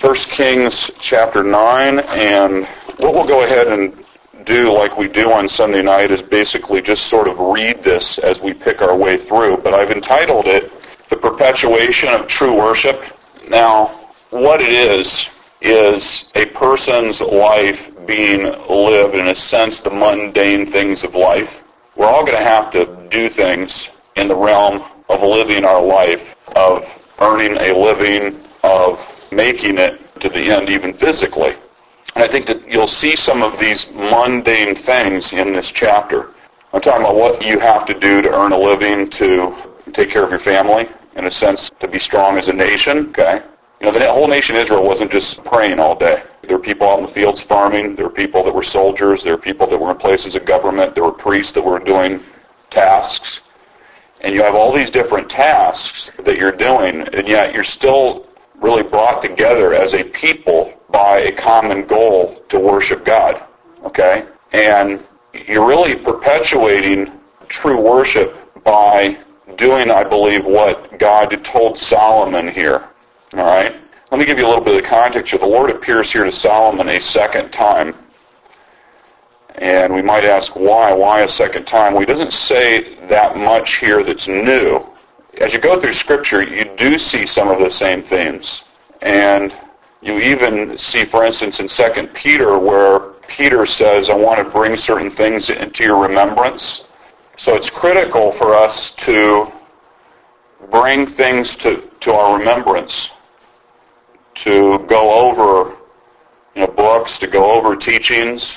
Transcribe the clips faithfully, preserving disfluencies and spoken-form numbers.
First Kings chapter nine, and what we'll go ahead and do like we do on Sunday night is basically just sort of read this as we pick our way through, but I've entitled it The Perpetuation of True Worship. Now, what it is, is a person's life being lived, in a sense, the mundane things of life. We're all going to have to do things in the realm of living our life, of earning a living, of making it to the end, even physically. And I think that you'll see some of these mundane things in this chapter. I'm talking about what you have to do to earn a living, to take care of your family, in a sense, to be strong as a nation, okay? You know, the whole nation of Israel wasn't just praying all day. There were people out in the fields farming. There were people that were soldiers. There were people that were in places of government. There were priests that were doing tasks. And you have all these different tasks that you're doing, and yet you're still really brought together as a people by a common goal to worship God, okay? And you're really perpetuating true worship by doing, I believe, what God told Solomon here, all right? Let me give you a little bit of the context here. The Lord appears here to Solomon a second time. And we might ask, why? Why a second time? Well, he doesn't say that much here that's new. As you go through Scripture, you do see some of the same themes. And you even see, for instance, in Second Peter, where Peter says, I want to bring certain things into your remembrance. So it's critical for us to bring things to, to our remembrance, to go over you know, books, to go over teachings.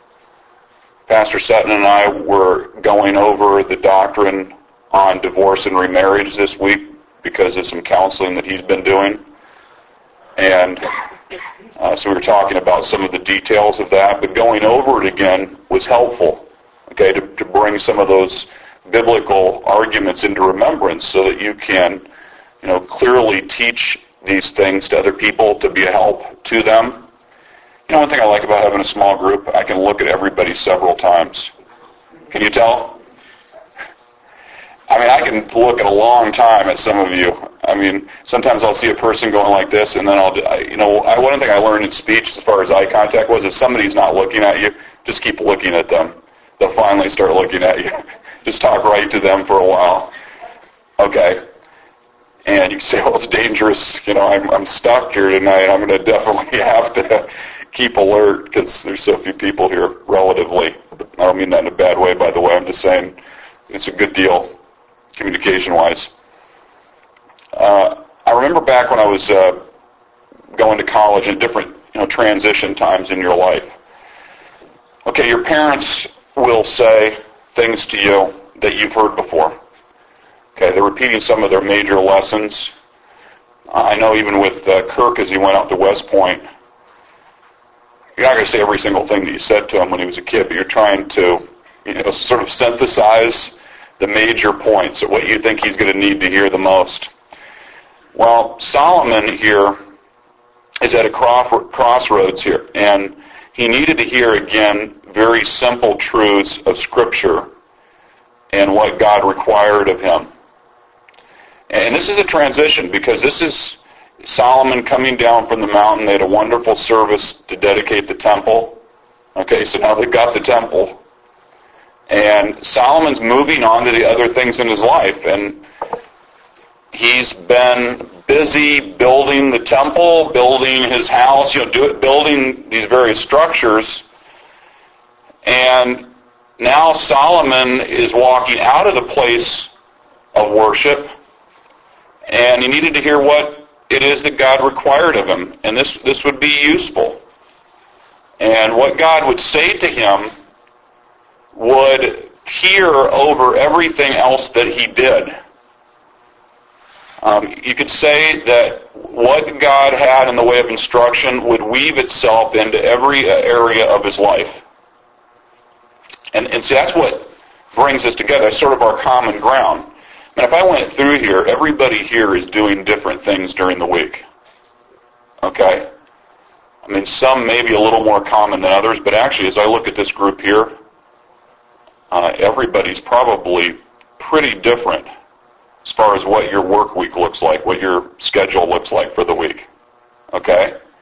Pastor Sutton and I were going over the doctrine on divorce and remarriage this week because of some counseling that he's been doing. And uh, so we were talking about some of the details of that, but going over it again was helpful, okay, to, to bring some of those biblical arguments into remembrance so that you can, you know, clearly teach these things to other people to be a help to them. You know, one thing I like about having a small group, I can look at everybody several times. Can you tell? I mean, I can look at a long time at some of you. I mean, sometimes I'll see a person going like this, and then I'll, you know, I, one thing I learned in speech as far as eye contact was if somebody's not looking at you, just keep looking at them. They'll finally start looking at you. Just talk right to them for a while. Okay. And you can say, well, it's dangerous. You know, I'm, I'm stuck here tonight. I'm going to definitely have to keep alert because there's so few people here relatively. I don't mean that in a bad way, by the way. I'm just saying it's a good deal communication-wise. Uh, I remember back when I was uh, going to college in different you know, transition times in your life. Okay, your parents will say things to you that you've heard before. Okay, they're repeating some of their major lessons. I know even with uh, Kirk as he went out to West Point, you're not going to say every single thing that you said to him when he was a kid, but you're trying to you know, sort of synthesize the major points of what you think he's going to need to hear the most. Well, Solomon here is at a crossroads here, and he needed to hear, again, very simple truths of Scripture and what God required of him. And this is a transition because this is Solomon coming down from the mountain. They had a wonderful service to dedicate the temple. Okay, so now they've got the temple. And Solomon's moving on to the other things in his life. And he's been busy building the temple, building his house, you know, do it, building these various structures. And now Solomon is walking out of the place of worship, and he needed to hear what it is that God required of him. And this, this would be useful. And what God would say to him would peer over everything else that he did. Um, you could say that what God had in the way of instruction would weave itself into every area of his life. And, and see, that's what brings us together. It's sort of our common ground. And if I went through here, everybody here is doing different things during the week. Okay? I mean, some may be a little more common than others, but actually, as I look at this group here, uh, everybody's probably pretty different as far as what your work week looks like, what your schedule looks like for the week. Okay?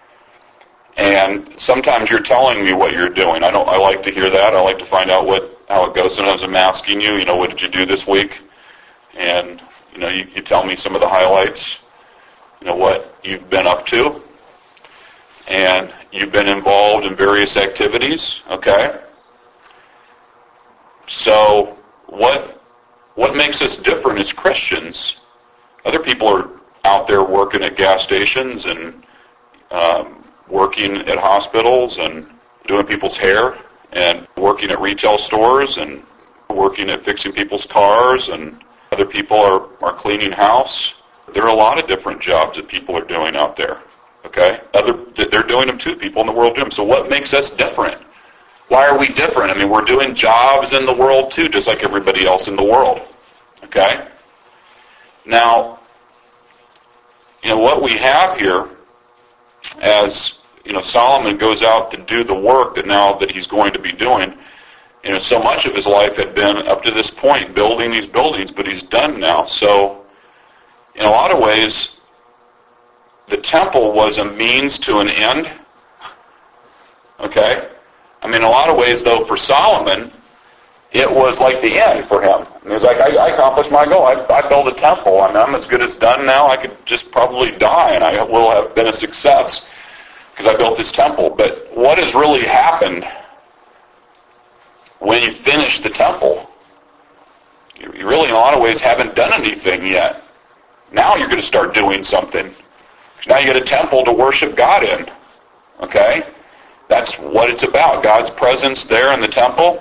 And sometimes you're telling me what you're doing. I don't. I like to hear that. I like to find out what how it goes. Sometimes I'm asking you, you know, what did you do this week? And you know, you, you tell me some of the highlights. You know what you've been up to, and you've been involved in various activities. Okay. So what what makes us different as Christians? Other people are out there working at gas stations and um, working at hospitals and doing people's hair and working at retail stores and working at fixing people's cars, and other people are, are cleaning house. There are a lot of different jobs that people are doing out there. Okay? Other, they're doing them too. People in the world do them. So what makes us different? Why are we different? I mean, we're doing jobs in the world too, just like everybody else in the world. Okay? Now, you know, what we have here, as you know, Solomon goes out to do the work that now that he's going to be doing. You know, so much of his life had been up to this point building these buildings, but he's done now. So, in a lot of ways, the temple was a means to an end. Okay? I mean, in a lot of ways, though, for Solomon, it was like the end for him. And he was like, I, I accomplished my goal. I, I built a temple. I mean, I'm as good as done now. I could just probably die, and I will have been a success because I built this temple. But what has really happened when you finish the temple? You, you really, in a lot of ways, haven't done anything yet. Now you're going to start doing something. Now you get a temple to worship God in. Okay? That's what it's about, God's presence there in the temple.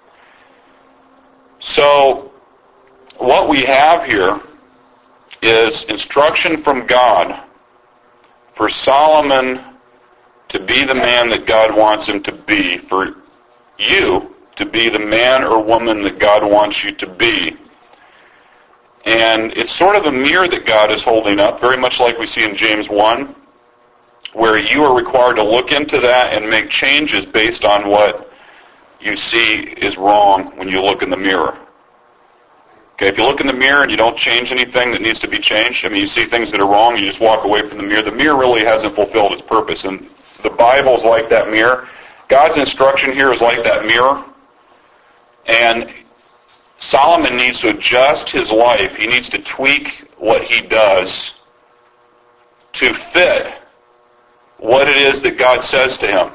So, what we have here is instruction from God for Solomon to be the man that God wants him to be, for you to be the man or woman that God wants you to be. And it's sort of a mirror that God is holding up, very much like we see in James one, where you are required to look into that and make changes based on what you see is wrong when you look in the mirror. Okay, if you look in the mirror and you don't change anything that needs to be changed, I mean, you see things that are wrong, you just walk away from the mirror, the mirror really hasn't fulfilled its purpose. And the Bible's like that mirror. God's instruction here is like that mirror. And Solomon needs to adjust his life. He needs to tweak what he does to fit what it is that God says to him.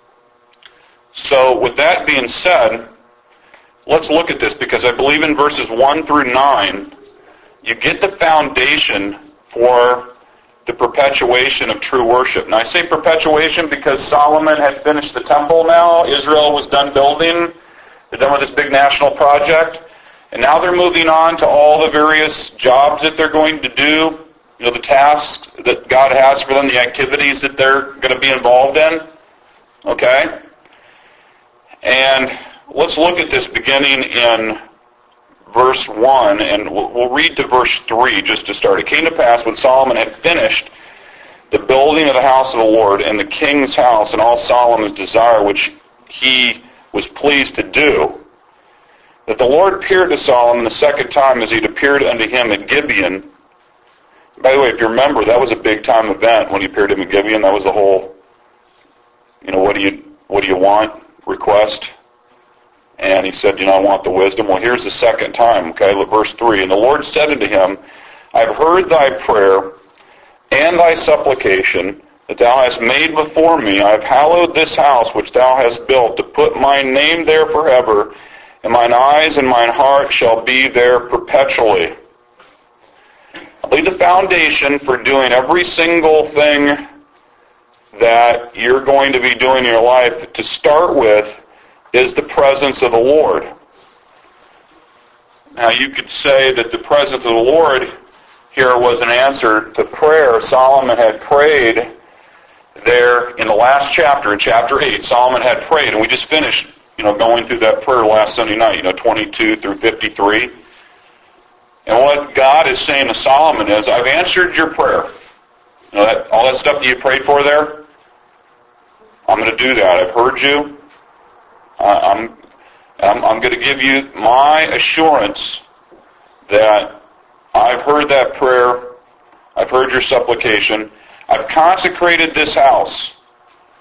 So with that being said, let's look at this, because I believe in verses one through nine, you get the foundation for the perpetuation of true worship. And I say perpetuation because Solomon had finished the temple now. Israel was done building. They're done with this big national project. And now they're moving on to all the various jobs that they're going to do, you know, the tasks that God has for them, the activities that they're going to be involved in. Okay? And let's look at this beginning in verse one, and we'll, we'll read to verse three just to start. It came to pass when Solomon had finished the building of the house of the Lord and the king's house and all Solomon's desire which he was pleased to do, that the Lord appeared to Solomon the second time as he had appeared unto him at Gibeon. By the way, if you remember, that was a big time event when he appeared to him at Gibeon. That was the whole, you know, what do you what do you want? Request. And he said, you know, I want the wisdom. Well, here's the second time, okay, look, verse three. And the Lord said unto him, I have heard thy prayer and thy supplication that thou hast made before me. I have hallowed this house which thou hast built to put my name there forever, and mine eyes and mine heart shall be there perpetually. I believe the foundation for doing every single thing that you're going to be doing in your life to start with is the presence of the Lord. Now you could say that the presence of the Lord here was an answer to prayer. Solomon had prayed there in the last chapter, in chapter eight. Solomon had prayed, and we just finished, you know, going through that prayer last Sunday night, you know, twenty-two through fifty-three. And what God is saying to Solomon is, I've answered your prayer. You know, that, all that stuff that you prayed for there, I'm going to do that. I've heard you. I'm, I'm, I'm going to give you my assurance that I've heard that prayer. I've heard your supplication. I've consecrated this house.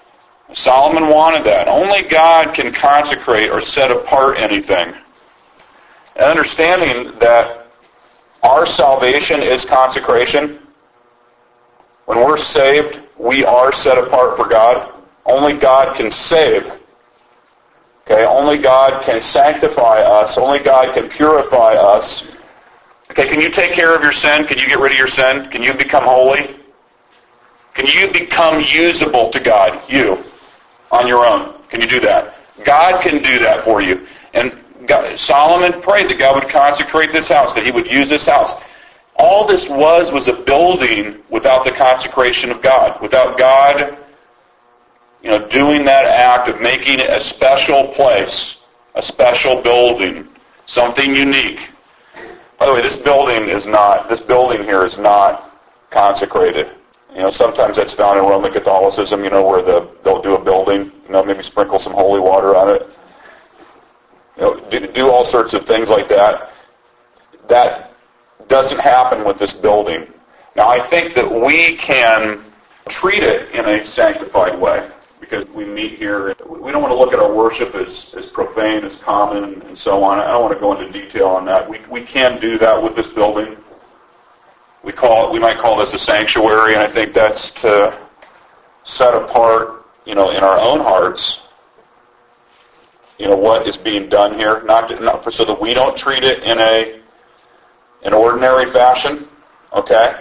Solomon wanted that. Only God can consecrate or set apart anything. And understanding that our salvation is consecration. When we're saved, we are set apart for God. Only God can save. Okay, only God can sanctify us. Only God can purify us. Okay, can you take care of your sin? Can you get rid of your sin? Can you become holy? Can you become usable to God? You. On your own. Can you do that? God can do that for you. And God, Solomon prayed that God would consecrate this house, that he would use this house. All this was was a building without the consecration of God. Without God, you know, doing that act of making it a special place, a special building, something unique. By the way, this building is not, this building here is not consecrated. You know, sometimes that's found in Roman Catholicism, you know, where the, they'll do a building, you know, maybe sprinkle some holy water on it. You know, do, do all sorts of things like that. That doesn't happen with this building. Now, I think that we can treat it in a sanctified way because we meet here. We don't want to look at our worship as, as profane, as common, and so on. I don't want to go into detail on that. We, we can do that with this building. We call it, we might call this a sanctuary, and I think that's to set apart, you know, in our own hearts, you know, what is being done here, not, to, not for, so that we don't treat it in a an ordinary fashion, okay?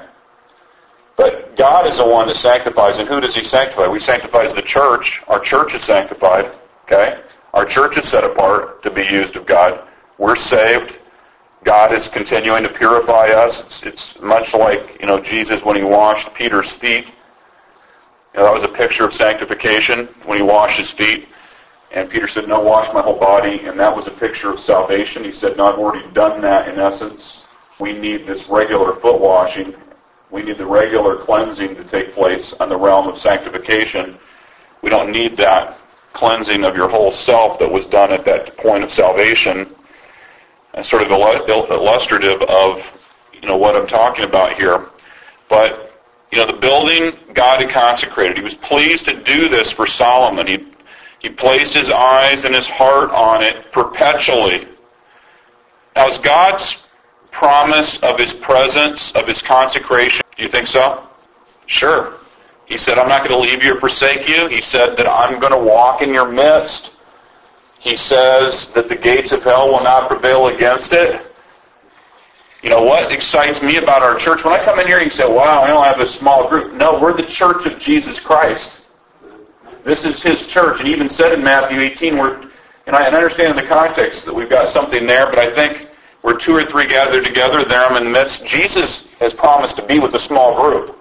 But God is the one that sanctifies, and who does he sanctify? We sanctifies the church. Our church is sanctified, okay? Our church is set apart to be used of God. We're saved. God is continuing to purify us. It's, it's much like, you know, Jesus when he washed Peter's feet. You know, that was a picture of sanctification when he washed his feet. And Peter said, no, wash my whole body. And that was a picture of salvation. He said, no, I've already done that in essence. We need this regular foot washing. We need the regular cleansing to take place on the realm of sanctification. We don't need that cleansing of your whole self that was done at that point of salvation. And sort of illustrative of, you know, what I'm talking about here. But, you know, the building God had consecrated. He was pleased to do this for Solomon. He, he placed his eyes and his heart on it perpetually. Now, is God's promise of his presence, of his consecration, do you think so? Sure. He said, I'm not going to leave you or forsake you. He said that I'm going to walk in your midst. He says that the gates of hell will not prevail against it. You know, what excites me about our church, when I come in here and say, wow, I don't have a small group. No, we're the church of Jesus Christ. This is his church. And he even said in Matthew eighteen, we're, and I understand in the context that we've got something there, but I think where two or three gather together, there I'm in the midst. Jesus has promised to be with a small group.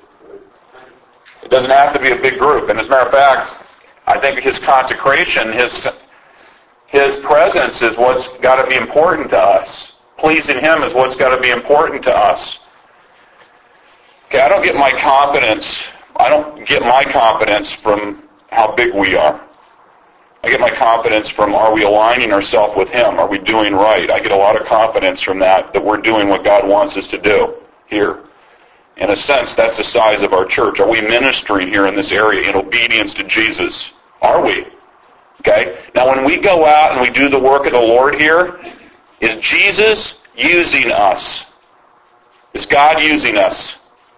It doesn't have to be a big group. And as a matter of fact, I think his consecration, his his presence is what's got to be important to us. Pleasing him is what's got to be important to us. Okay, I don't get my confidence, I don't get my confidence from how big we are. I get my confidence from, are we aligning ourselves with him? Are we doing right? I get a lot of confidence from that, that we're doing what God wants us to do here. In a sense, that's the size of our church. Are we ministering here in this area in obedience to Jesus? Are we? Okay? Now, when we go out and we do the work of the Lord here, is Jesus using us? Is God using us?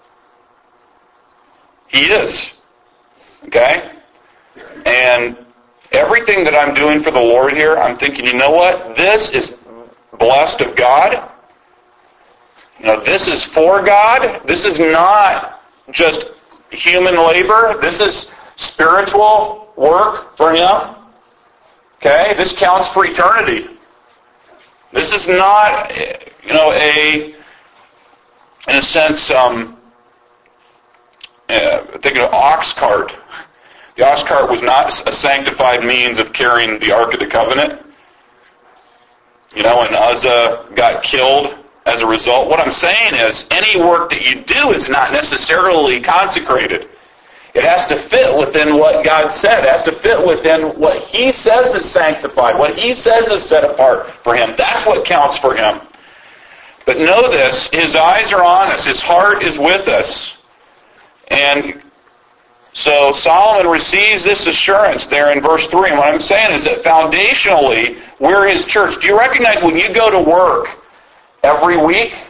He is. Okay? And everything that I'm doing for the Lord here, I'm thinking, you know what? This is blessed of God. You know, this is for God. This is not just human labor. This is spiritual work for him. Okay? This counts for eternity. This is not, you know, a, in a sense, um, uh, think of an ox cart. The ox cart was not a sanctified means of carrying the Ark of the Covenant. You know, and Uzzah got killed as a result. What I'm saying is, any work that you do is not necessarily consecrated. It has to fit within what God said. It has to fit within what he says is sanctified, what he says is set apart for him. That's what counts for him. But know this, his eyes are on us. His heart is with us. And So Solomon receives this assurance there in verse three. And what I'm saying is that foundationally, we're his church. Do you recognize when you go to work every week,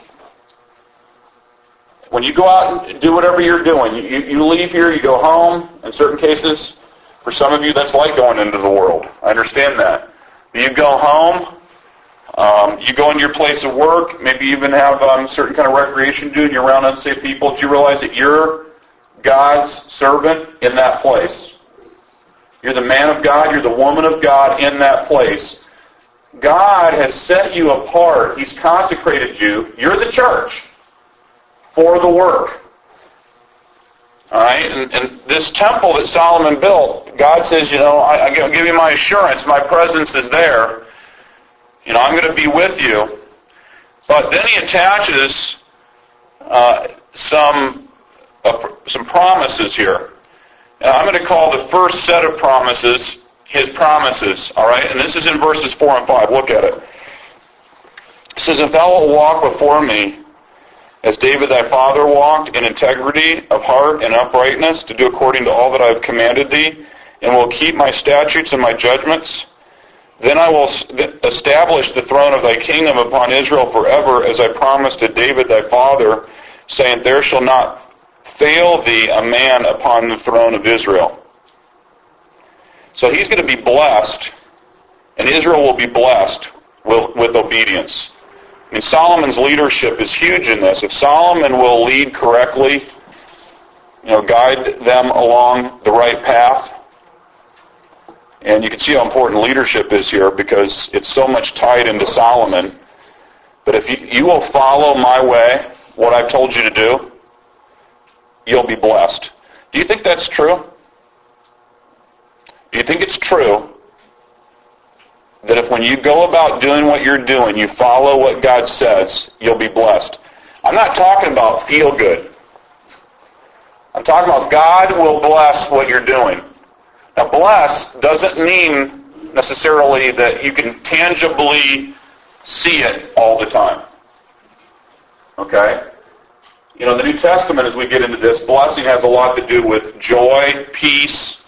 when you go out and do whatever you're doing, you, you leave here, you go home, in certain cases, for some of you that's like going into the world. I understand that. But you go home, um, you go into your place of work, maybe you even have um, certain kind of recreation to do, and you're around unsaved people. Do you realize that you're God's servant in that place? You're the man of God, you're the woman of God in that place. God has set you apart. He's consecrated you. You're the church for the work. All right? And, and this temple that Solomon built, God says, you know, I, I give you my assurance. My presence is there. You know, I'm going to be with you. But then he attaches uh, some uh, some promises here. And I'm going to call the first set of promises his promises. All right? And this is in verses four and five. Look at it. It says, if thou wilt walk before me, as David thy father walked, in integrity of heart and uprightness, to do according to all that I have commanded thee, and will keep my statutes and my judgments, then I will establish the throne of thy kingdom upon Israel forever, as I promised to David thy father, saying, there shall not fail thee a man upon the throne of Israel. So he's going to be blessed, and Israel will be blessed with, with obedience. I mean, Solomon's leadership is huge in this. If Solomon will lead correctly, you know, guide them along the right path, and you can see how important leadership is here because it's so much tied into Solomon. But if you, you will follow my way, what I've told you to do, you'll be blessed. Do you think that's true? Do you think it's true that if when you go about doing what you're doing, you follow what God says, you'll be blessed? I'm not talking about feel good. I'm talking about God will bless what you're doing. Now, bless doesn't mean necessarily that you can tangibly see it all the time. Okay? You know, in the New Testament, as we get into this, blessing has a lot to do with joy, peace,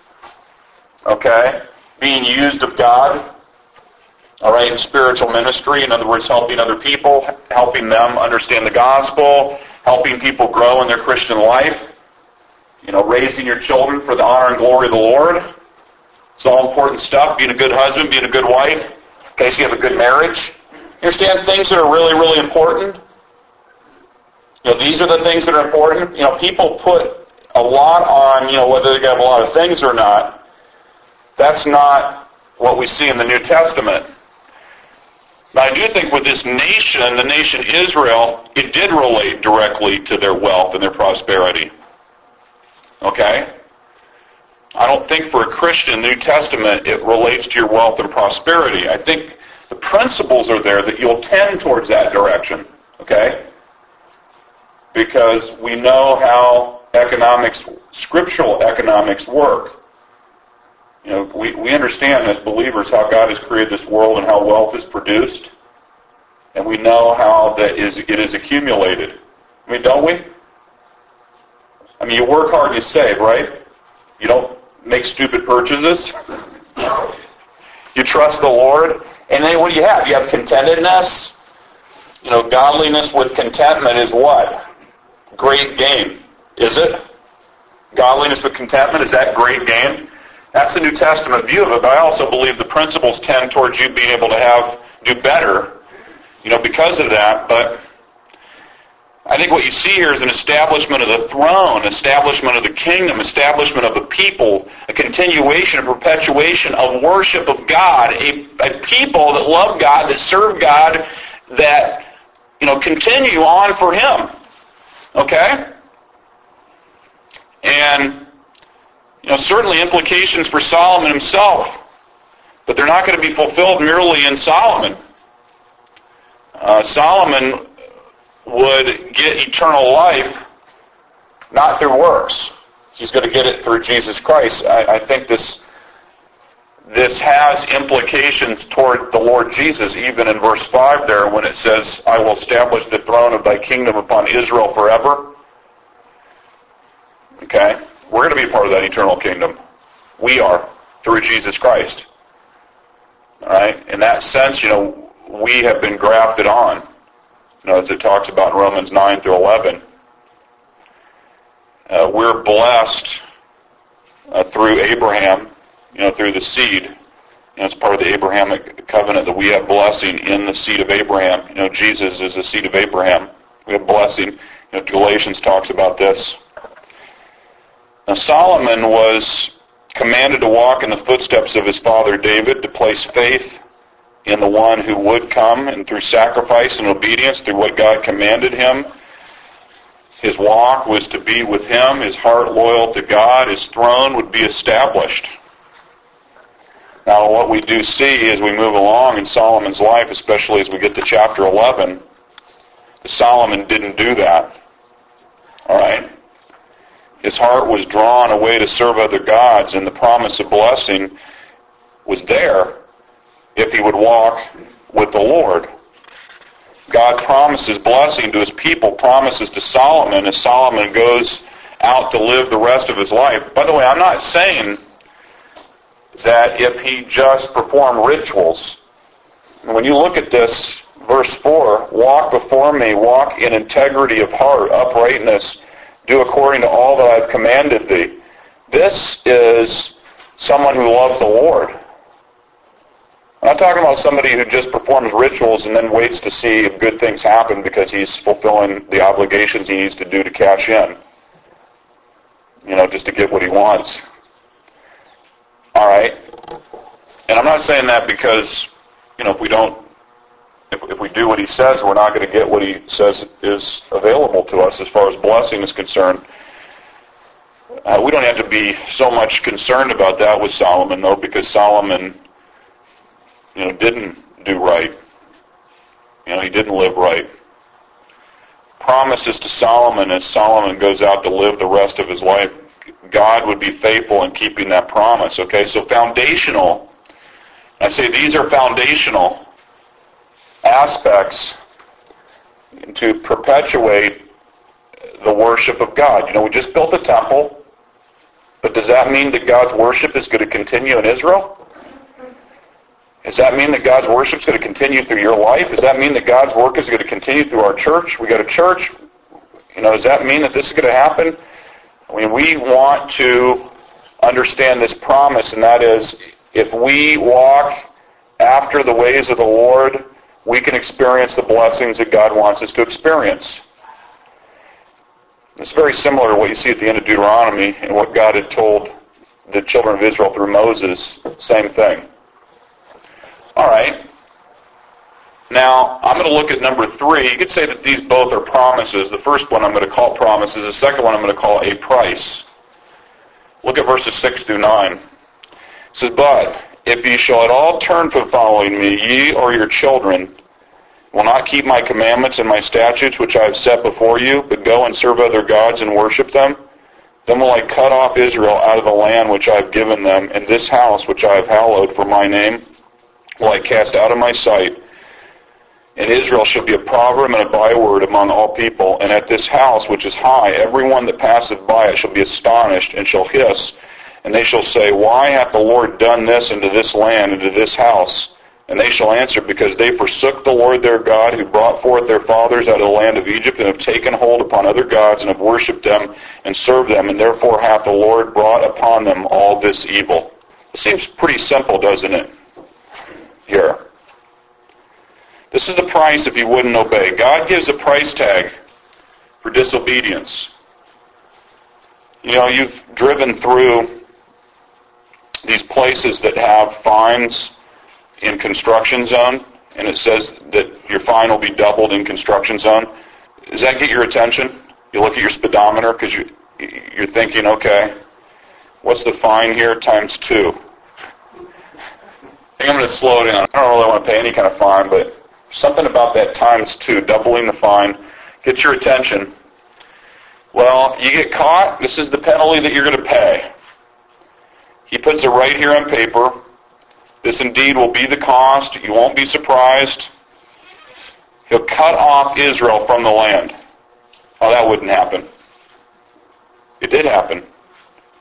okay, being used of God. All right, in spiritual ministry, in other words, helping other people, helping them understand the gospel, helping people grow in their Christian life, you know, raising your children for the honor and glory of the Lord. It's all important stuff, being a good husband, being a good wife, in case you have a good marriage. You understand things that are really, really important? You know, these are the things that are important. You know, people put a lot on, you know, whether they have a lot of things or not. That's not what we see in the New Testament. But I do think with this nation, the nation Israel, it did relate directly to their wealth and their prosperity. Okay? I don't think for a Christian, the New Testament, it relates to your wealth and prosperity. I think the principles are there that you'll tend towards that direction. Okay? Because we know how economics, scriptural economics work. You know, we, we understand as believers how God has created this world and how wealth is produced. And we know how that is it is accumulated. I mean, don't we? I mean, you work hard and you save, right? You don't make stupid purchases. You trust the Lord. And then what do you have? You have contentedness. You know, godliness with contentment is what? Great gain. Is it? Godliness with contentment, is that great gain? That's the New Testament view of it, but I also believe the principles tend towards you being able to have, do better, you know, because of that. But I think what you see here is an establishment of the throne, establishment of the kingdom, establishment of the people, a continuation, a perpetuation of worship of God, a, a people that love God, that serve God, that, you know, continue on for Him. Okay? And you know, certainly implications for Solomon himself, but they're not going to be fulfilled merely in Solomon. Uh, Solomon would get eternal life not through works. He's going to get it through Jesus Christ. I, I think this this has implications toward the Lord Jesus, even in verse five there when it says, I will establish the throne of thy kingdom upon Israel forever. Okay? We're going to be part of that eternal kingdom. We are, through Jesus Christ. All right? In that sense, you know, we have been grafted on. You know, as it talks about in Romans nine through eleven. Uh, we're blessed uh, through Abraham, you know, through the seed. You know, it's part of the Abrahamic covenant that we have blessing in the seed of Abraham. You know, Jesus is the seed of Abraham. We have blessing. You know, Galatians talks about this. Now, Solomon was commanded to walk in the footsteps of his father David, to place faith in the one who would come, and through sacrifice and obedience, through what God commanded him. His walk was to be with him, his heart loyal to God, his throne would be established. Now, what we do see as we move along in Solomon's life, especially as we get to chapter eleven, that Solomon didn't do that. All right? His heart was drawn away to serve other gods, and the promise of blessing was there if he would walk with the Lord. God promises blessing to his people, promises to Solomon as Solomon goes out to live the rest of his life. By the way, I'm not saying that if he just performed rituals. When you look at this, verse four, walk before me, walk in integrity of heart, uprightness, do according to all that I've commanded thee. This is someone who loves the Lord. I'm not talking about somebody who just performs rituals and then waits to see if good things happen because he's fulfilling the obligations he needs to do to cash in. You know, just to get what he wants. All right? And I'm not saying that because, you know, if we don't, if, if we do what he says, we're not going to get what he says is available to us as far as blessing is concerned. Uh, we don't have to be so much concerned about that with Solomon, though, because Solomon, you know, didn't do right. You know, he didn't live right. Promises to Solomon as Solomon goes out to live the rest of his life, God would be faithful in keeping that promise. Okay, so foundational, I say these are foundational aspects to perpetuate the worship of God. You know, we just built a temple, but does that mean that God's worship is going to continue in Israel? Does that mean that God's worship is going to continue through your life? Does that mean that God's work is going to continue through our church? We got a church. You know, does that mean that this is going to happen? I mean, we want to understand this promise, and that is, if we walk after the ways of the Lord, we can experience the blessings that God wants us to experience. It's very similar to what you see at the end of Deuteronomy and what God had told the children of Israel through Moses. Same thing. All right. Now, I'm going to look at number three. You could say that these both are promises. The first one I'm going to call promises. The second one I'm going to call a price. Look at verses six through nine. It says, but if ye shall at all turn from following me, ye or your children will not keep my commandments and my statutes which I have set before you, but go and serve other gods and worship them, then will I cut off Israel out of the land which I have given them, and this house which I have hallowed for my name will I cast out of my sight. And Israel shall be a proverb and a byword among all people. And at this house which is high, every one that passeth by it shall be astonished, and shall hiss. And they shall say, why hath the Lord done this unto this land, and to this house? And they shall answer, because they forsook the Lord their God, who brought forth their fathers out of the land of Egypt, and have taken hold upon other gods, and have worshipped them, and served them. And therefore hath the Lord brought upon them all this evil. It seems pretty simple, doesn't it? Here. This is the price if you wouldn't obey. God gives a price tag for disobedience. You know, you've driven through these places that have fines in construction zone, and it says that your fine will be doubled in construction zone. Does that get your attention? You look at your speedometer because you, you're thinking, okay, what's the fine here times two? I think I'm going to slow down. I don't really want to pay any kind of fine, but something about that times two, doubling the fine, gets your attention. Well, you get caught, this is the penalty that you're going to pay. He puts it right here on paper. This indeed will be the cost. You won't be surprised. He'll cut off Israel from the land. Oh, that wouldn't happen. It did happen.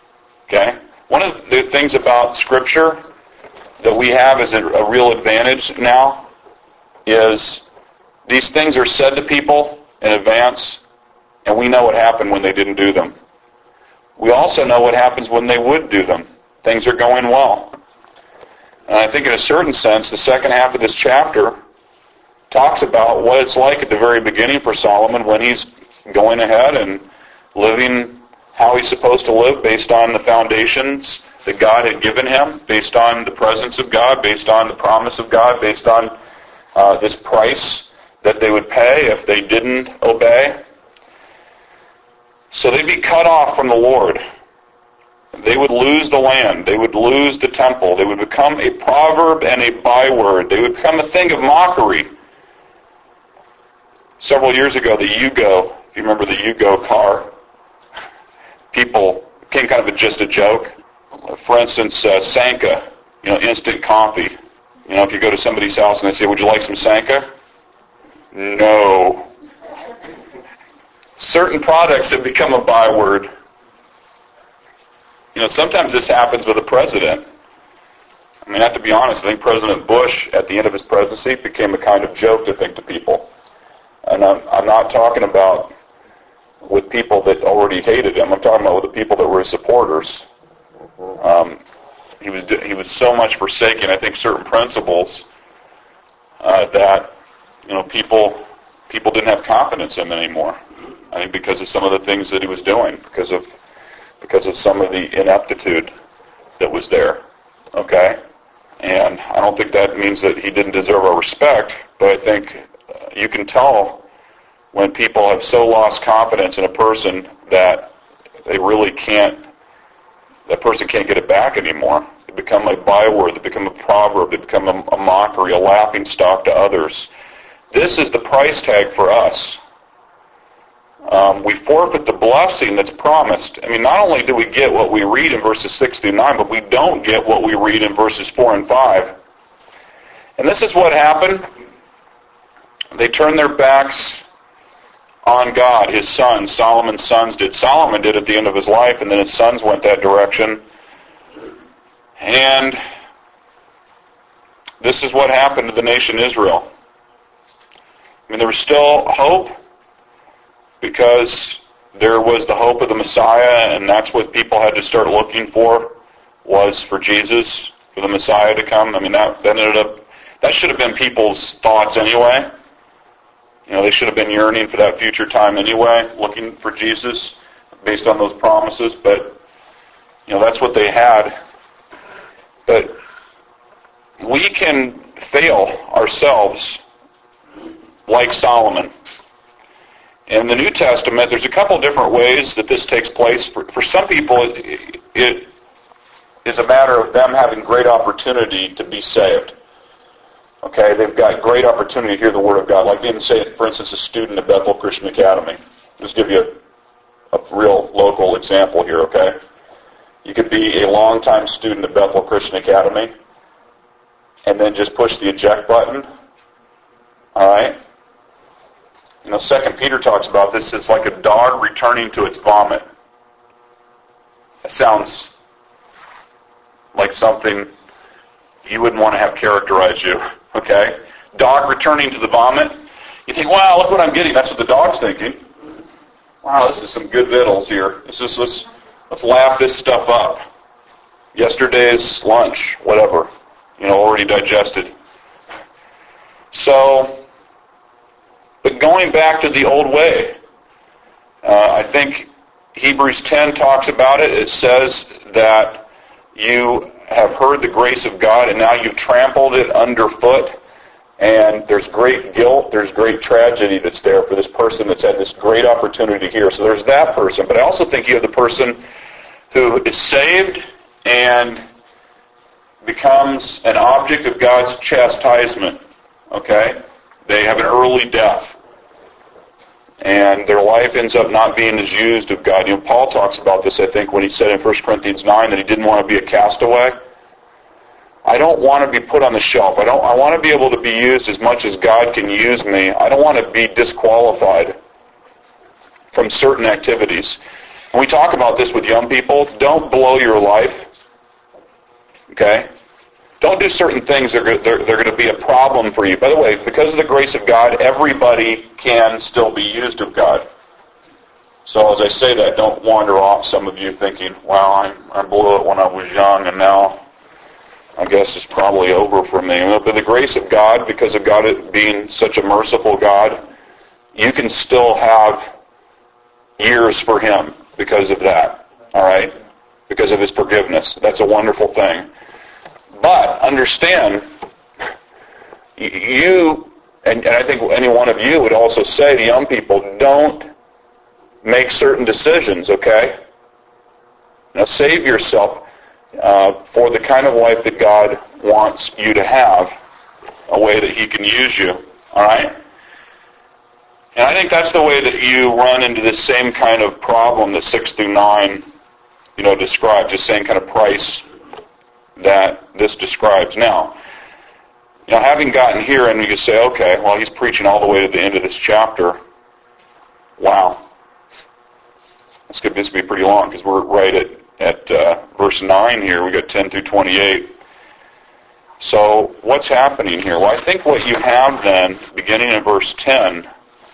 Okay? One of the things about Scripture that we have as a, a real advantage now is these things are said to people in advance, and we know what happened when they didn't do them. We also know what happens when they would do them. Things are going well. And I think in a certain sense, the second half of this chapter talks about what it's like at the very beginning for Solomon when he's going ahead and living how he's supposed to live based on the foundations that God had given him, based on the presence of God, based on the promise of God, based on uh, this price that they would pay if they didn't obey. So they'd be cut off from the Lord. They would lose the land. They would lose the temple. They would become a proverb and a byword. They would become a thing of mockery. Several years ago, the Yugo, if you remember the Yugo car, people became kind of a, just a joke. For instance, uh, Sanka, you know, instant coffee. You know, if you go to somebody's house and they say, "Would you like some Sanka?" No. Certain products have become a byword. You know, sometimes this happens with a president. I mean, I have to be honest, I think President Bush, at the end of his presidency, became a kind of joke to think to people. And I'm, I'm not talking about with people that already hated him. I'm talking about with the people that were his supporters. Um, he was he was so much forsaking, I think, certain principles uh, that, you know, people people didn't have confidence in him anymore. I think because of some of the things that he was doing, because of because of some of the ineptitude that was there. Okay? And I don't think that means that he didn't deserve our respect, but I think uh, you can tell when people have so lost confidence in a person that they really can't, that person can't get it back anymore. They become a byword, they become a proverb, they become a, a mockery, a laughing stock to others. This is the price tag for us. Um, we forfeit the blessing that's promised. I mean, not only do we get what we read in verses six through nine, but we don't get what we read in verses four and five. And this is what happened. They turned their backs on God. His sons, Solomon's sons did. Solomon did at the end of his life, and then his sons went that direction. And this is what happened to the nation Israel. I mean, there was still hope, because there was the hope of the Messiah, and that's what people had to start looking for, was for Jesus, for the Messiah to come. I mean, that, that ended up, that should have been people's thoughts anyway. You know, they should have been yearning for that future time anyway, looking for Jesus based on those promises, but, you know, that's what they had. But we can fail ourselves like Solomon. In the New Testament, there's a couple different ways that this takes place. For, for some people, it, it is a matter of them having great opportunity to be saved. Okay, they've got great opportunity to hear the Word of God. Like even say, for instance, a student at Bethel Christian Academy. Just give you a, a real local example here, okay? You could be a long-time student at Bethel Christian Academy and then just push the eject button. All right? You know, Second Peter talks about this. It's like a dog returning to its vomit. It sounds like something you wouldn't want to have characterize you. Okay? Dog returning to the vomit. You think, wow, look what I'm getting. That's what the dog's thinking. Wow, this is some good vittles here. This is, let's, let's laugh this stuff up. Yesterday's lunch, whatever. You know, already digested. So, but going back to the old way, uh, I think Hebrews ten talks about it. It says that you have heard the grace of God and now you've trampled it underfoot, and there's great guilt, there's great tragedy that's there for this person that's had this great opportunity here. So there's that person. But I also think you have the person who is saved and becomes an object of God's chastisement. Okay? They have an early death. And their life ends up not being as used of God. You know, Paul talks about this, I think, when he said in First Corinthians nine that he didn't want to be a castaway. I don't want to be put on the shelf. I don't. I want to be able to be used as much as God can use me. I don't want to be disqualified from certain activities. when we talk about this with young people, don't blow your life. Okay? Don't do certain things that are, they're, they're going to be a problem for you. By the way, because of the grace of God, everybody can still be used of God. So as I say that, don't wander off, some of you thinking, well, I, I blew it when I was young, and now I guess it's probably over for me. But by the grace of God, because of God being such a merciful God, you can still have years for Him because of that. All right? Because of His forgiveness. That's a wonderful thing. But understand, you, and, and I think any one of you would also say to young people, don't make certain decisions, okay? Now save yourself uh, for the kind of life that God wants you to have, a way that He can use you, all right? And I think that's the way that you run into this same kind of problem that six through nine, you know, describes, the same kind of price that this describes. Now, you know, having gotten here, and you can say, okay, well, he's preaching all the way to the end of this chapter. Wow. This could this could be pretty long because we're right at, at uh, verse nine here. We got ten through twenty-eight. So what's happening here? Well, I think what you have then, beginning in verse ten,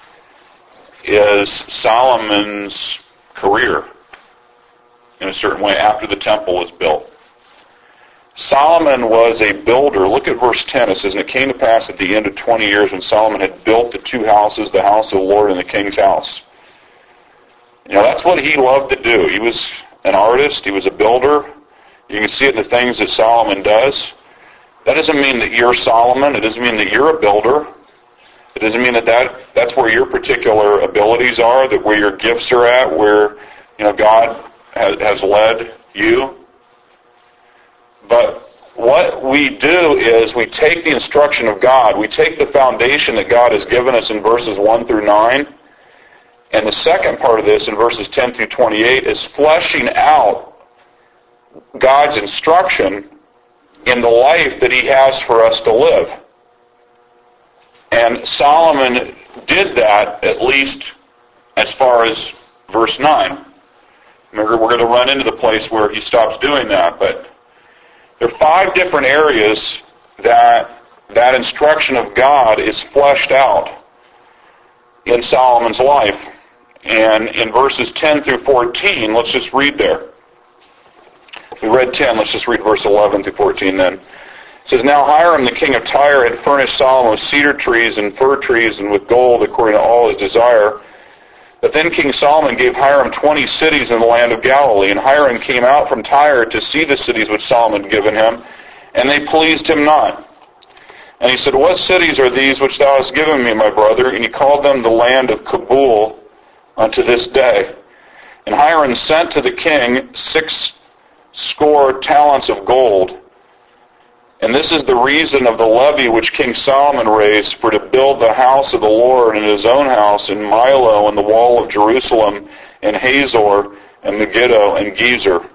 is Solomon's career in a certain way after the temple was built. Solomon was a builder. Look at verse ten. It says, and it came to pass at the end of twenty years when Solomon had built the two houses, the house of the Lord and the king's house. You know, that's what he loved to do. He was an artist. He was a builder. You can see it in the things that Solomon does. That doesn't mean that you're Solomon. It doesn't mean that you're a builder. It doesn't mean that, that that's where your particular abilities are, that where your gifts are at, where, you know, God has, has led you. But what we do is we take the instruction of God. We take the foundation that God has given us in verses one through nine. And the second part of this, in verses ten through twenty-eight, is fleshing out God's instruction in the life that He has for us to live. And Solomon did that, at least as far as verse nine. Remember, we're going to run into the place where he stops doing that. But there are five different areas that that instruction of God is fleshed out in Solomon's life. And in verses ten through fourteen, let's just read there. We read ten, let's just read verse eleven through fourteen then. It says, now Hiram the king of Tyre had furnished Solomon with cedar trees and fir trees and with gold according to all his desire. But then King Solomon gave Hiram twenty cities in the land of Galilee, and Hiram came out from Tyre to see the cities which Solomon had given him, and they pleased him not. And he said, what cities are these which thou hast given me, my brother? And he called them the land of Kabul unto this day. And Hiram sent to the king six score talents of gold. And this is the reason of the levy which King Solomon raised for to build the house of the Lord and his own house in Milo and the wall of Jerusalem and Hazor and Megiddo and Gezer.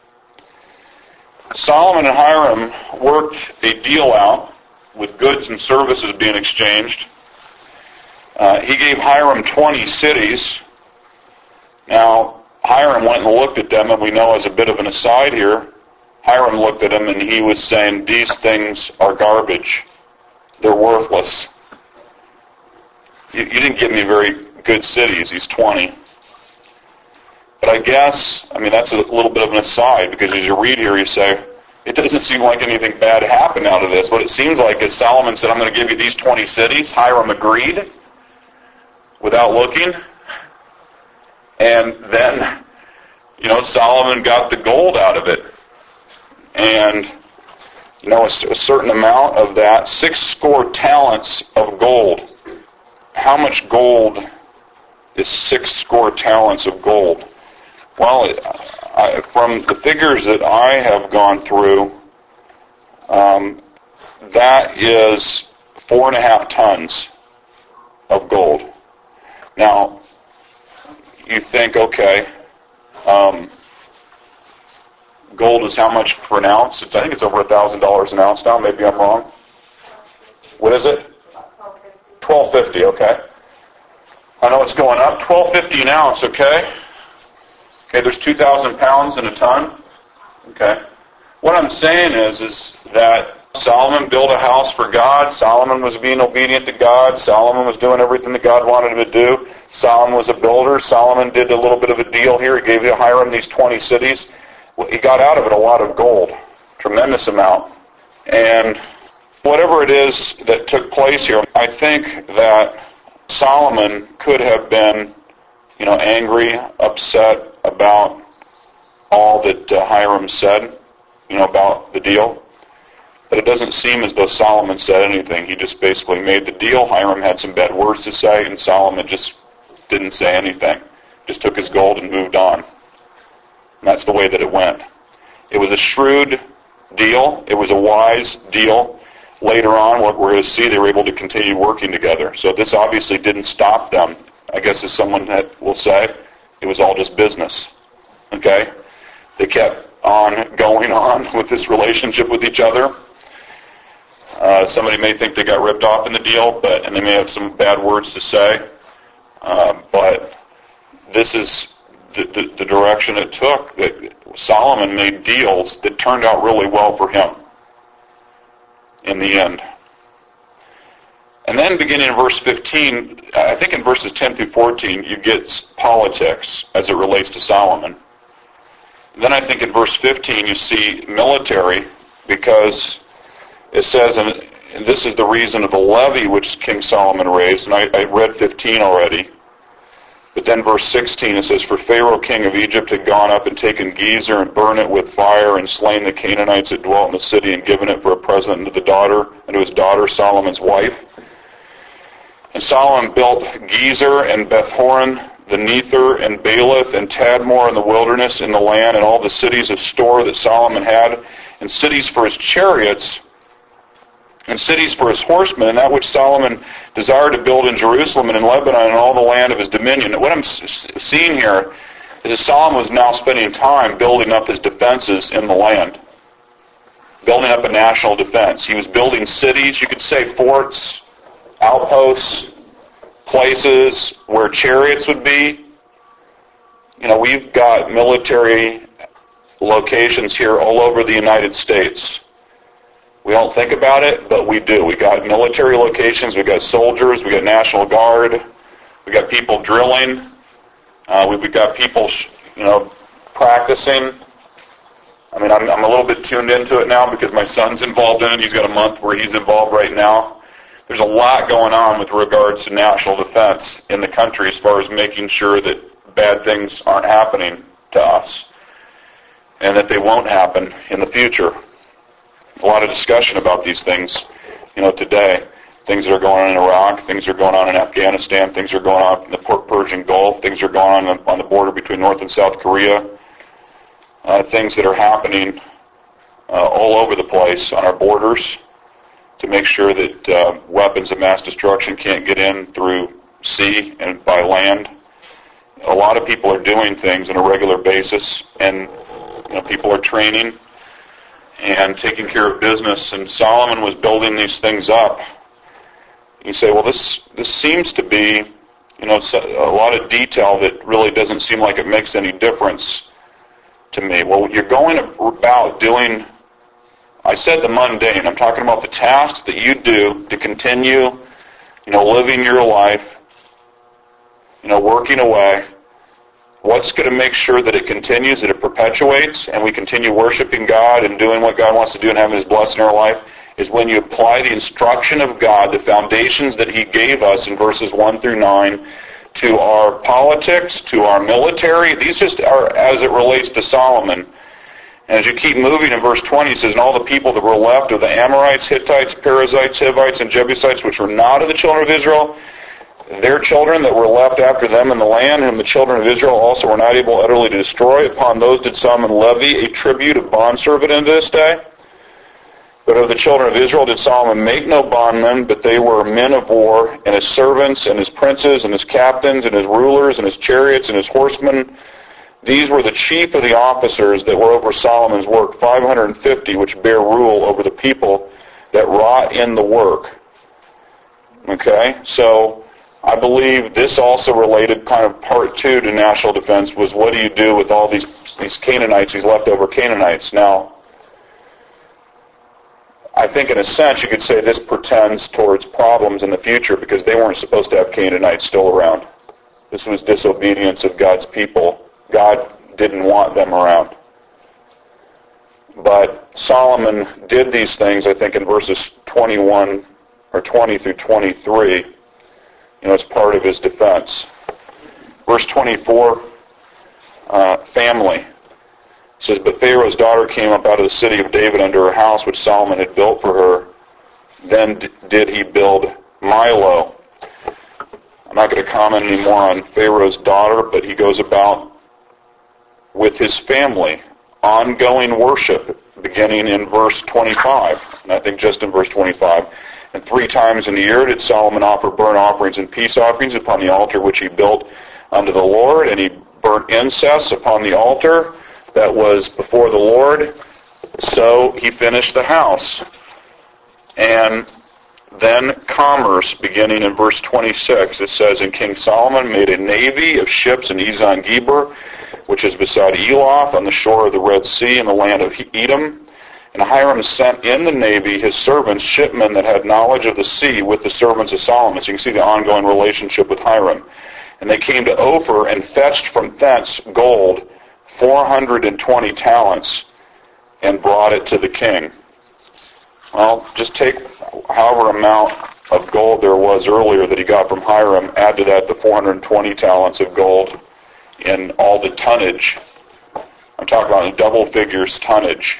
Solomon and Hiram worked a deal out with goods and services being exchanged. Uh, he gave Hiram twenty cities. Now, Hiram went and looked at them, and we know as a bit of an aside here, Hiram looked at them and he was saying, these things are garbage. They're worthless. You, you didn't give me very good cities, these twenty. But I guess, I mean, that's a little bit of an aside, because as you read here, you say, it doesn't seem like anything bad happened out of this. What it seems like is Solomon said, I'm going to give you these twenty cities. Hiram agreed without looking. And then, you know, Solomon got the gold out of it. And, you know, a, a certain amount of that, six score talents of gold. How much gold is six score talents of gold? Well, it, I, from the figures that I have gone through, um, that is four and a half tons of gold. Now, you think, okay, um, gold is how much for an ounce? It's, I think it's over a thousand dollars an ounce now. Maybe I'm wrong. What is it? Twelve fifty. Okay. I know it's going up. Twelve fifty an ounce. Okay. Okay, there's two thousand pounds in a ton. Okay. What I'm saying is, is that Solomon built a house for God. Solomon was being obedient to God. Solomon was doing everything that God wanted him to do. Solomon was a builder. Solomon did a little bit of a deal here. He gave Hiram these twenty cities. He got out of it a lot of gold, tremendous amount. And whatever it is that took place here, I think that Solomon could have been, you know, angry, upset about all that uh, Hiram said, you know, about the deal. But it doesn't seem as though Solomon said anything. He just basically made the deal. Hiram had some bad words to say, and Solomon just didn't say anything. Just took his gold and moved on. And that's the way that it went. It was a shrewd deal. It was a wise deal. Later on, what we're going to see, they were able to continue working together. So this obviously didn't stop them. I guess as someone that will say, it was all just business. Okay? They kept on going on with this relationship with each other. Uh, somebody may think they got ripped off in the deal, but and they may have some bad words to say. Uh, but this is the, the, the direction it took. That Solomon made deals that turned out really well for him in the end. And then beginning in verse fifteen, I think in verses ten through fourteen, you get politics as it relates to Solomon. Then I think in verse fifteen you see military, because it says, and, and this is the reason of the levy which King Solomon raised, and I, I read fifteen already. But then verse sixteen, it says, For Pharaoh king of Egypt had gone up and taken Gezer and burned it with fire and slain the Canaanites that dwelt in the city and given it for a present unto the daughter, unto his daughter Solomon's wife. And Solomon built Gezer and Beth-horon, the Nether and Baalath and Tadmor in the wilderness in the land, and all the cities of store that Solomon had, and cities for his chariots, and cities for his horsemen, and that which Solomon desired to build in Jerusalem and in Lebanon and all the land of his dominion. And what I'm seeing here is that Solomon was now spending time building up his defenses in the land, building up a national defense. He was building cities, you could say forts, outposts, places where chariots would be. You know, we've got military locations here all over the United States. We don't think about it, but we do. We got military locations, we got soldiers, we got National Guard, we got people drilling, uh, we we got people, you know, practicing. I mean, I'm, I'm a little bit tuned into it now because my son's involved in it. He's got a month where he's involved right now. There's a lot going on with regards to national defense in the country as far as making sure that bad things aren't happening to us and that they won't happen in the future. A lot of discussion about these things, you know, today. Things that are going on in Iraq, things that are going on in Afghanistan, things that are going on in the Persian Gulf, things that are going on on the border between North and South Korea, uh, things that are happening uh, all over the place on our borders to make sure that uh, weapons of mass destruction can't get in through sea and by land. A lot of people are doing things on a regular basis, and you know, people are training and taking care of business, and Solomon was building these things up. You say, well, this this seems to be, you know, a lot of detail that really doesn't seem like it makes any difference to me. Well, you're going about doing, I said the mundane. I'm talking about the tasks that you do to continue, you know, living your life, you know, working away. What's going to make sure that it continues, that it perpetuates, and we continue worshiping God and doing what God wants to do and having His blessing in our life, is when you apply the instruction of God, the foundations that He gave us in verses one through nine, to our politics, to our military. These just are as it relates to Solomon. And as you keep moving in verse twenty, it says, And all the people that were left of the Amorites, Hittites, Perizzites, Hivites, and Jebusites, which were not of the children of Israel, their children that were left after them in the land, whom the children of Israel also were not able utterly to destroy, upon those did Solomon levy a tribute of bondservant unto this day. But of the children of Israel did Solomon make no bondmen, but they were men of war, and his servants, and his princes, and his captains, and his rulers, and his chariots, and his horsemen. These were the chief of the officers that were over Solomon's work, five hundred fifty, which bear rule over the people that wrought in the work. Okay, so I believe this also related kind of part two to national defense was what do you do with all these, these Canaanites, these leftover Canaanites? Now, I think in a sense you could say this portends towards problems in the future because they weren't supposed to have Canaanites still around. This was disobedience of God's people. God didn't want them around. But Solomon did these things, I think, in verses twenty-one or twenty through twenty-three, you know, as part of his defense. Verse twenty-four, uh, family. It says, but Pharaoh's daughter came up out of the city of David unto her house, which Solomon had built for her. Then d- did he build Milo. I'm not going to comment anymore on Pharaoh's daughter, but he goes about with his family. Ongoing worship, beginning in verse twenty-five, and I think just in verse twenty-five. And three times in the year did Solomon offer burnt offerings and peace offerings upon the altar which he built unto the Lord, and he burnt incense upon the altar that was before the Lord. So he finished the house. And then commerce, beginning in verse twenty-six, it says, and King Solomon made a navy of ships in Ezon-Geber, which is beside Eloth, on the shore of the Red Sea, in the land of Edom. And Hiram sent in the navy his servants, shipmen that had knowledge of the sea, with the servants of Solomon. So you can see the ongoing relationship with Hiram. And they came to Ophir and fetched from thence gold, four hundred twenty talents, and brought it to the king. Well, just take however amount of gold there was earlier that he got from Hiram, add to that the four hundred twenty talents of gold in all the tonnage. I'm talking about double figures tonnage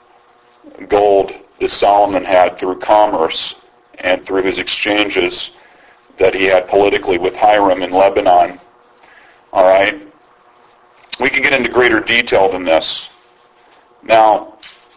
gold that Solomon had through commerce and through his exchanges that he had politically with Hiram in Lebanon. All right? We can get into greater detail than this. Now,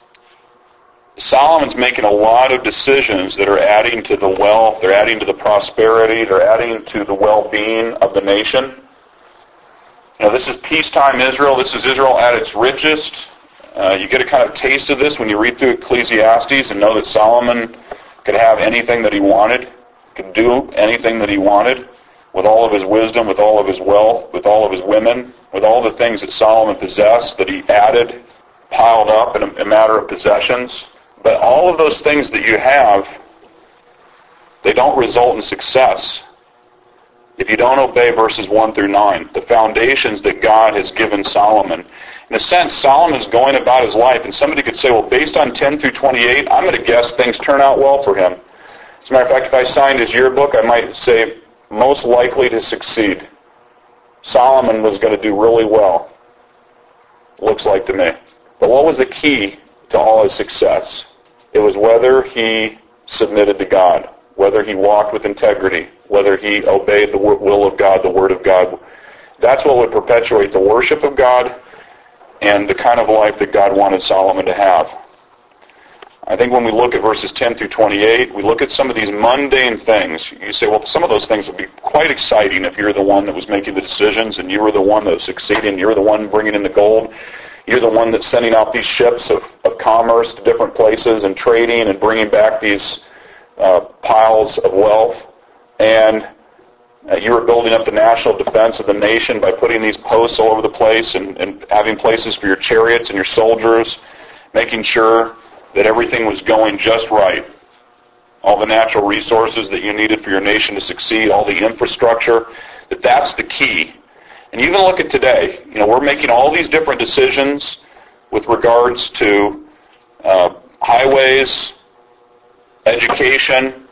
Solomon's making a lot of decisions that are adding to the wealth, they're adding to the prosperity, they're adding to the well-being of the nation. You know, this is peacetime Israel. This is Israel at its richest. Uh, you get a kind of taste of this when you read through Ecclesiastes and know that Solomon could have anything that he wanted, could do anything that he wanted with all of his wisdom, with all of his wealth, with all of his women, with all the things that Solomon possessed that he added, piled up in a, a matter of possessions. But all of those things that you have, they don't result in success if you don't obey verses one through nine, the foundations that God has given Solomon. In a sense, Solomon's going about his life, and somebody could say, well, based on ten through twenty-eight, I'm going to guess things turn out well for him. As a matter of fact, if I signed his yearbook, I might say most likely to succeed. Solomon was going to do really well, looks like to me. But what was the key to all his success? It was whether he submitted to God, whether he walked with integrity, whether he obeyed the will of God, the Word of God. That's what would perpetuate the worship of God and the kind of life that God wanted Solomon to have. I think when we look at verses ten through twenty-eight, we look at some of these mundane things. You say, well, some of those things would be quite exciting if you're the one that was making the decisions and you were the one that was succeeding, you're the one bringing in the gold, you're the one that's sending out these ships of, of commerce to different places and trading and bringing back these uh, piles of wealth. And uh, you were building up the national defense of the nation by putting these posts all over the place and, and having places for your chariots and your soldiers, making sure that everything was going just right. All the natural resources that you needed for your nation to succeed, all the infrastructure, that that's the key. And you even look at today, you know, we're making all these different decisions with regards to uh, highways, education,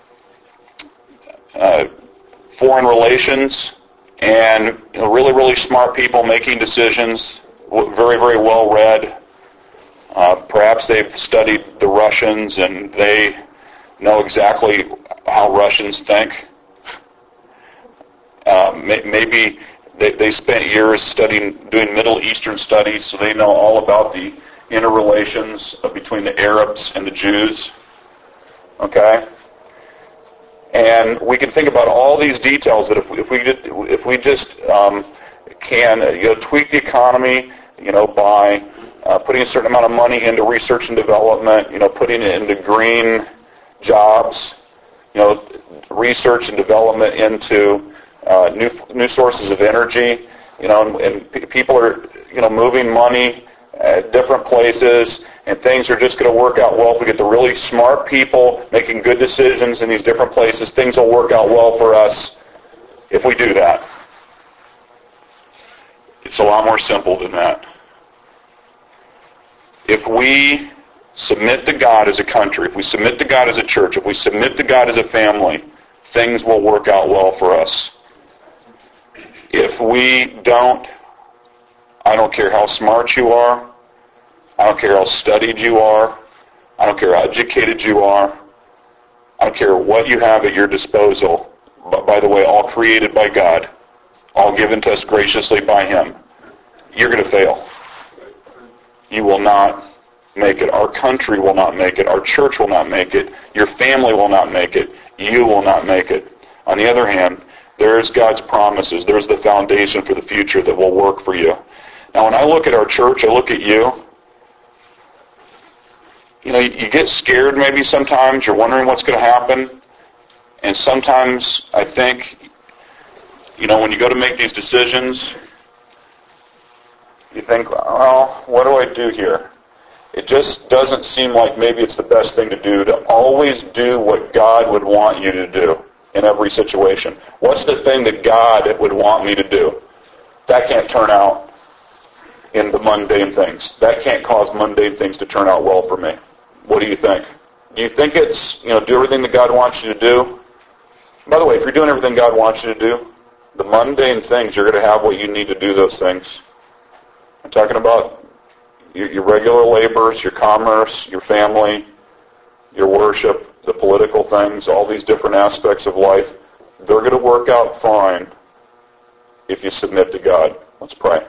uh, foreign relations, and you know, really, really smart people making decisions, very, very well read. Uh, perhaps they've studied the Russians and they know exactly how Russians think. Uh, may, maybe they, they spent years studying, doing Middle Eastern studies, so they know all about the interrelations between the Arabs and the Jews. Okay? And we can think about all these details that if we, if we just, if we just um, can you know, tweak the economy, you know, by uh, putting a certain amount of money into research and development, you know, putting it into green jobs, you know, research and development into uh, new new sources of energy, you know, and, and p- people are, you know, moving money at different places, and things are just going to work out well. If we get the really smart people making good decisions in these different places, things will work out well for us if we do that. It's a lot more simple than that. If we submit to God as a country, if we submit to God as a church, if we submit to God as a family, things will work out well for us. If we don't, I don't care how smart you are, I don't care how studied you are, I don't care how educated you are, I don't care what you have at your disposal, but by the way, all created by God, all given to us graciously by Him, you're going to fail. You will not make it. Our country will not make it. Our church will not make it. Your family will not make it. You will not make it. On the other hand, there's God's promises. There's the foundation for the future that will work for you. Now, when I look at our church, I look at you. You know, you get scared maybe sometimes. You're wondering what's going to happen. And sometimes I think, you know, when you go to make these decisions, you think, well, what do I do here? It just doesn't seem like maybe it's the best thing to do to always do what God would want you to do in every situation. What's the thing that God would want me to do? That can't turn out in the mundane things. That can't cause mundane things to turn out well for me. What do you think? Do you think it's, you know, do everything that God wants you to do? By the way, if you're doing everything God wants you to do, the mundane things, you're going to have what you need to do those things. I'm talking about your, your regular labors, your commerce, your family, your worship, the political things, all these different aspects of life. They're going to work out fine if you submit to God. Let's pray.